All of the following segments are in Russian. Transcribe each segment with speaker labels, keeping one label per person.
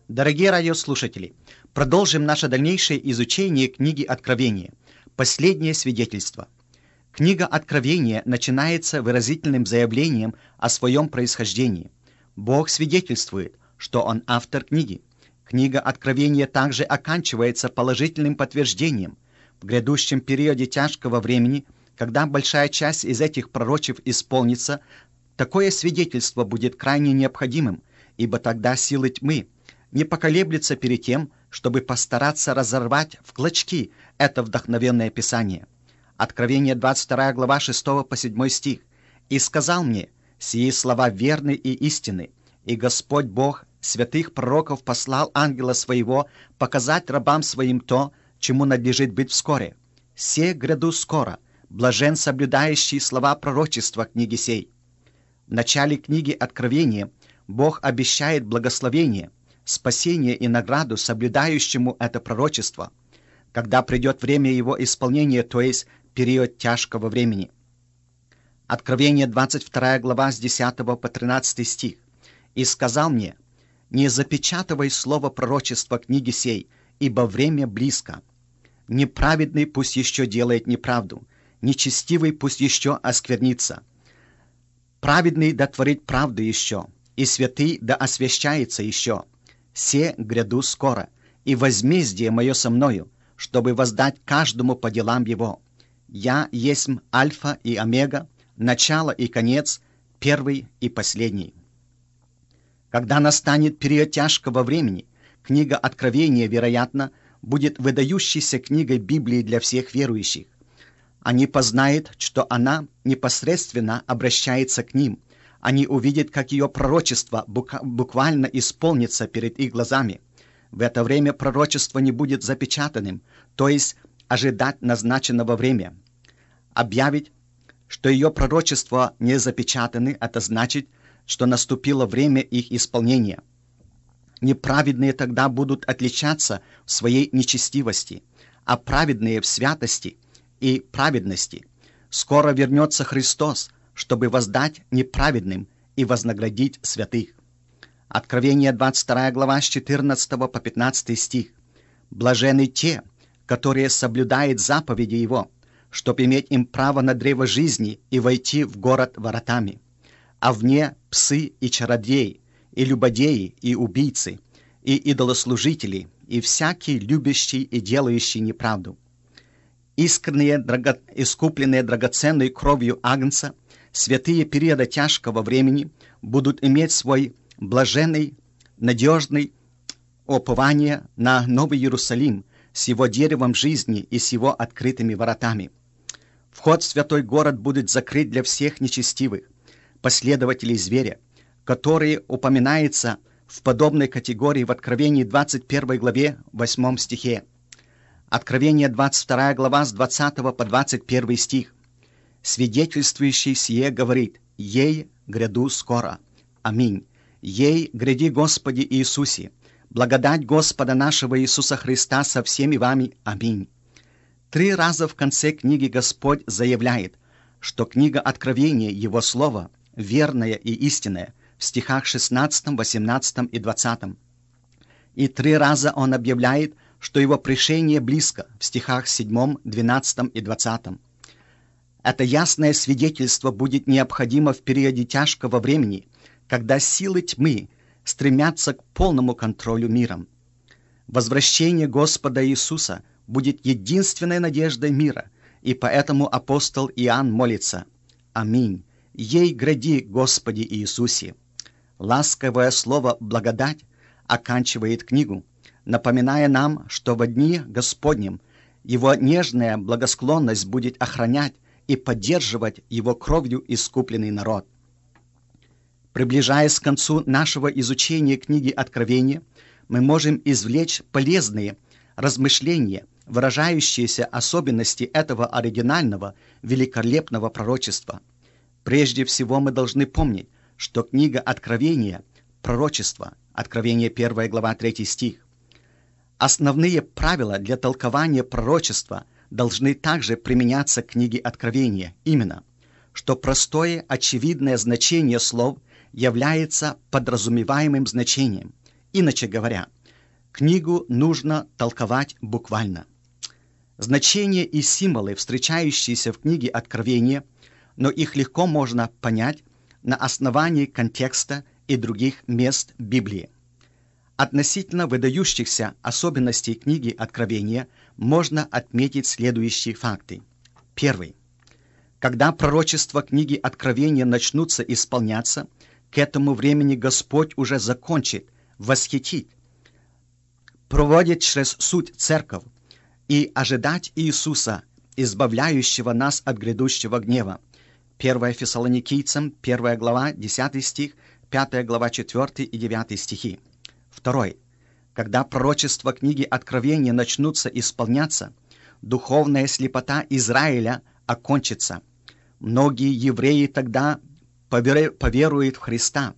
Speaker 1: Дорогие радиослушатели, продолжим наше дальнейшее изучение книги Откровения. Последнее свидетельство. Книга Откровения начинается выразительным заявлением о своем происхождении. Бог свидетельствует, что Он автор книги. Книга Откровения также оканчивается положительным подтверждением. В грядущем периоде тяжкого времени, когда большая часть из этих пророчеств исполнится, такое свидетельство будет крайне необходимым, ибо тогда силы тьмы не поколеблется перед тем, чтобы постараться разорвать в клочки это вдохновенное Писание. Откровение 22 глава 6 по 7 стих. «И сказал мне, сии слова верны и истинны, и Господь Бог святых пророков послал ангела своего показать рабам своим то, чему надлежит быть вскоре. Се гряду скоро, блажен соблюдающий слова пророчества книги сей». В начале книги Откровения Бог обещает благословение, спасение и награду соблюдающему это пророчество, когда придет время его исполнения, то есть период тяжкого времени. Откровение 22 глава с 10 по 13 стих. «И сказал мне, не запечатывай слово пророчества книги сей, ибо время близко. Неправедный пусть еще делает неправду, нечестивый пусть еще осквернится. Праведный да творит правду еще, и святый да освящается еще. Се гряду скоро, и возмездие мое со мною, чтобы воздать каждому по делам его. Я есмь Альфа и Омега, начало и конец, первый и последний». Когда настанет период тяжкого времени, книга Откровения, вероятно, будет выдающейся книгой Библии для всех верующих. Они познают, что она непосредственно обращается к ним. Они увидят, как ее пророчество буквально исполнится перед их глазами. В это время пророчество не будет запечатанным, то есть ожидать назначенного времени. Объявить, что ее пророчества не запечатаны, это значит, что наступило время их исполнения. Неправедные тогда будут отличаться в своей нечестивости, а праведные в святости и праведности. Скоро вернется Христос, чтобы воздать неправедным и вознаградить святых. Откровение 22 глава с 14 по 15 стих. «Блаженны те, которые соблюдают заповеди Его, чтоб иметь им право на древо жизни и войти в город воротами. А вне псы и чародеи, и любодеи, и убийцы, и идолослужители, и всякий любящий и делающий неправду. Искренние, искупленные драгоценной кровью Агнца, святые периода тяжкого времени будут иметь свой блаженный, надежный упование на Новый Иерусалим с его деревом жизни и с его открытыми воротами. Вход в святой город будет закрыт для всех нечестивых, последователей зверя, которые упоминаются в подобной категории в Откровении 21 главе 8 стихе. Откровение 22 глава с 20 по 21 стих. «Свидетельствующий сие говорит, ей гряду скоро. Аминь. Ей гряди, Господи Иисусе, благодать Господа нашего Иисуса Христа со всеми вами. Аминь». 3 раза в конце книги Господь заявляет, что книга Откровения, Его Слово, верное и истинное, в стихах 16, 18 и 20. И 3 раза Он объявляет, что Его пришение близко, в стихах 7, 12 и 20. Это ясное свидетельство будет необходимо в периоде тяжкого времени, когда силы тьмы стремятся к полному контролю миром. Возвращение Господа Иисуса будет единственной надеждой мира, и поэтому апостол Иоанн молится: «Аминь. Ей гряди, Господи Иисусе». Ласковое слово «благодать» оканчивает книгу, напоминая нам, что во дни Господнем Его нежная благосклонность будет охранять и поддерживать Его кровью искупленный народ. Приближаясь к концу нашего изучения книги Откровения, мы можем извлечь полезные размышления, выражающиеся особенности этого оригинального, великолепного пророчества. Прежде всего мы должны помнить, что книга Откровения – пророчество, Откровение 1 глава 3 стих. Основные правила для толкования пророчества должны также применяться к книге Откровения, именно, что простое, очевидное значение слов является подразумеваемым значением. Иначе говоря, книгу нужно толковать буквально. Значения и символы, встречающиеся в книге Откровения, но их легко можно понять на основании контекста и других мест Библии. Относительно выдающихся особенностей книги Откровения можно отметить следующие факты. Первый. Когда пророчества книги Откровения начнутся исполняться, к этому времени Господь уже закончит, восхитит, проводит через суть церковь и ожидать Иисуса, избавляющего нас от грядущего гнева. 1 Фессалоникийцам, 1 глава, 10 стих, 5 глава, 4 и 9 стихи. Второй. Когда пророчества книги Откровения начнутся исполняться, духовная слепота Израиля окончится. Многие евреи тогда поверуют в Христа.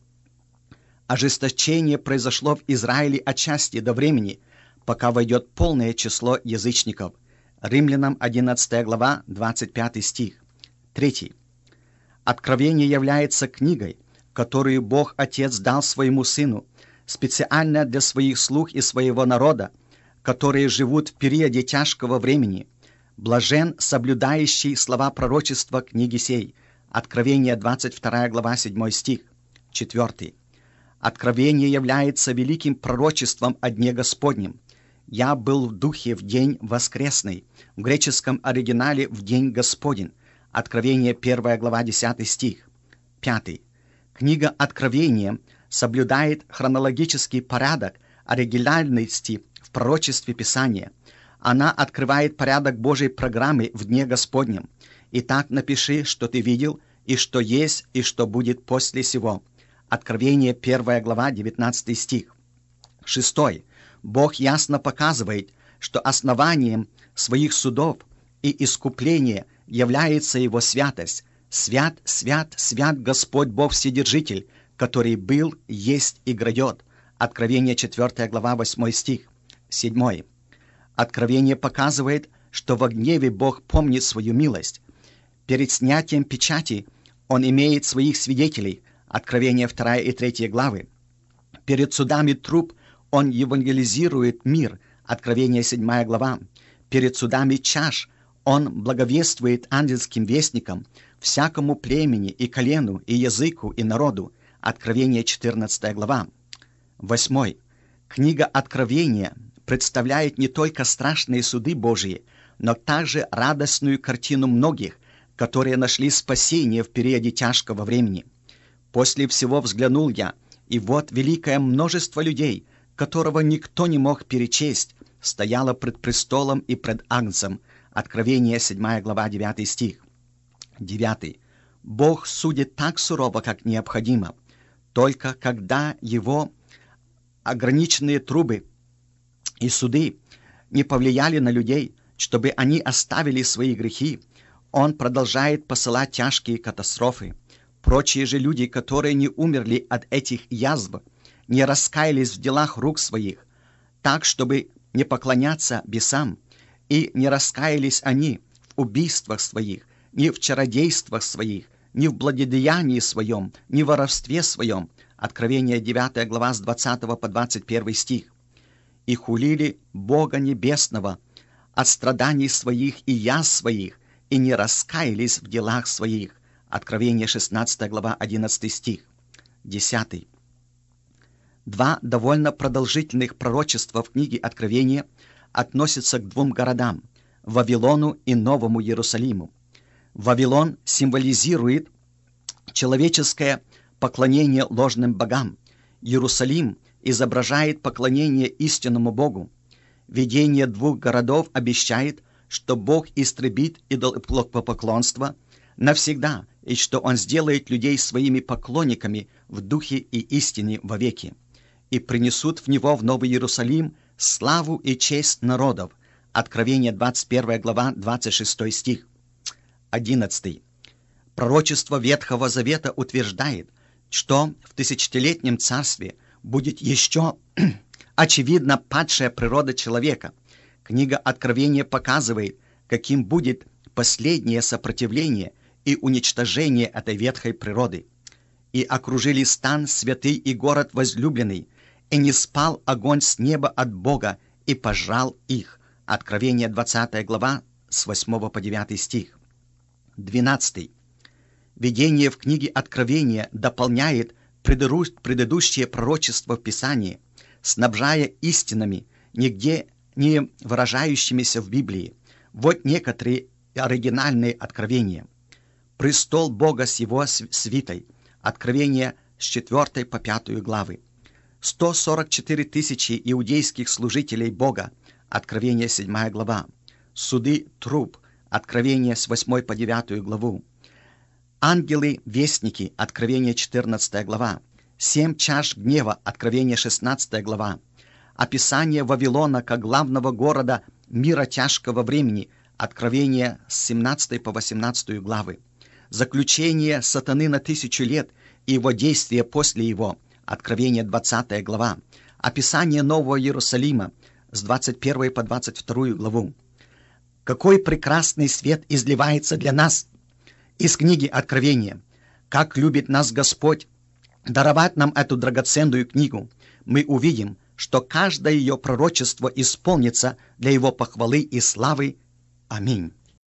Speaker 1: Ожесточение произошло в Израиле отчасти до времени, пока войдет полное число язычников. Римлянам 11 глава, 25 стих. Третий. Откровение является книгой, которую Бог Отец дал своему Сыну, специально для своих слуг и своего народа, которые живут в периоде тяжкого времени. Блажен, соблюдающий слова пророчества книги сей. Откровение 22 глава, 7 стих. 4. Откровение является великим пророчеством о Дне Господнем. «Я был в духе в день воскресный», в греческом оригинале «в день Господень». Откровение 1 глава, 10 стих. 5. Книга Откровения соблюдает хронологический порядок оригинальности в пророчестве Писания. Она открывает порядок Божьей программы в Дне Господнем. «Итак, напиши, что ты видел, и что есть, и что будет после сего». Откровение 1 глава, 19 стих. 6. Бог ясно показывает, что основанием своих судов и искупления является Его святость. «Свят, свят, свят Господь Бог Вседержитель, который был, есть и грядет». Откровение 4 глава, 8 стих. 7. Откровение показывает, что во гневе Бог помнит свою милость. Перед снятием печати Он имеет своих свидетелей. Откровение 2 и 3 главы. Перед судами труп Он евангелизирует мир. Откровение 7 глава. Перед судами чаш Он благовествует ангельским вестникам, всякому племени и колену, и языку, и народу. Откровение 14 глава. 8. Книга Откровения представляет не только страшные суды Божьи, но также радостную картину многих, которые нашли спасение в периоде тяжкого времени. «После всего взглянул я, и вот великое множество людей, которого никто не мог перечесть, стояло пред престолом и пред Агнцем». Откровение 7 глава, 9 стих. 9. Бог судит так сурово, как необходимо. Только когда Его ограниченные трубы и суды не повлияли на людей, чтобы они оставили свои грехи, Он продолжает посылать тяжкие катастрофы. Прочие же люди, которые не умерли от этих язв, не раскаялись в делах рук своих, так, чтобы не поклоняться бесам, и не раскаялись они в убийствах своих, ни в чародействах своих, ни в благодеянии своем, ни в воровстве своем. Откровение 9 глава с 20 по 21 стих. «И хулили Бога Небесного от страданий своих и язв своих, и не раскаялись в делах своих». Откровение 16 глава 11 стих. 10. Два довольно продолжительных пророчества в книге Откровения относятся к двум городам – Вавилону и Новому Иерусалиму. Вавилон символизирует человеческое поклонение ложным богам. Иерусалим изображает поклонение истинному Богу. Видение двух городов обещает, что Бог истребит идолопоклонство навсегда, и что Он сделает людей своими поклонниками в духе и истине вовеки, и принесут в него в Новый Иерусалим славу и честь народов. Откровение 21 глава, 26 стих. 11. Пророчество Ветхого Завета утверждает, что в тысячелетнем царстве будет еще очевидно падшая природа человека. Книга Откровения показывает, каким будет последнее сопротивление и уничтожение этой ветхой природы. «И окружили стан святый и город возлюбленный, и не спал огонь с неба от Бога, и пожрал их». Откровение 20 глава, с 8 по 9 стих. 12. Видение в книге Откровения дополняет предыдущее пророчество в Писании, снабжая истинами, нигде не выражающимися в Библии. Вот некоторые оригинальные откровения. Престол Бога с его свитой. Откровение с 4 по 5 главы. 144 тысячи иудейских служителей Бога. Откровение 7 глава. Суды труб. Откровение с 8 по 9 главу. Ангелы-вестники. Откровение 14 глава. 7 чаш гнева. Откровение 16 глава. Описание Вавилона как главного города мира тяжкого времени. Откровение с 17 по 18 главы. Заключение сатаны на 1000 лет и его действия после его. Откровение 20 глава. Описание Нового Иерусалима с 21 по 22 главу. Какой прекрасный свет изливается для нас из книги Откровения. Как любит нас Господь даровать нам эту драгоценную книгу. Мы увидим, что каждое ее пророчество исполнится для его похвалы и славы. Аминь.